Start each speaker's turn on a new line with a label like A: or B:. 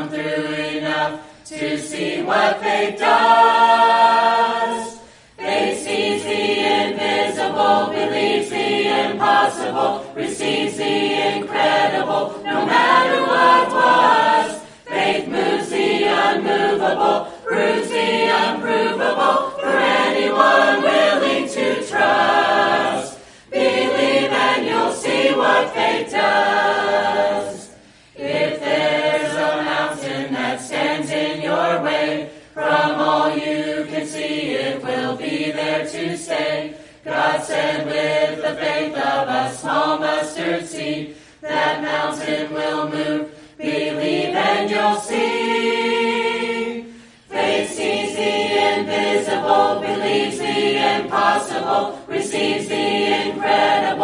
A: through enough to see what faith does. Faith sees the invisible, believes the impossible, receives the incredible, no matter what was. Faith moves the unmovable, proves the unprovable, for anyone willing to trust. Believe and you'll see what faith does. If there's a mountain that stands in your way, from all you can see it will be there to stay. God said with the faith of a small mustard seed, that mountain will move. Believe and you'll see. Faith sees the invisible, believes the impossible, receives the incredible,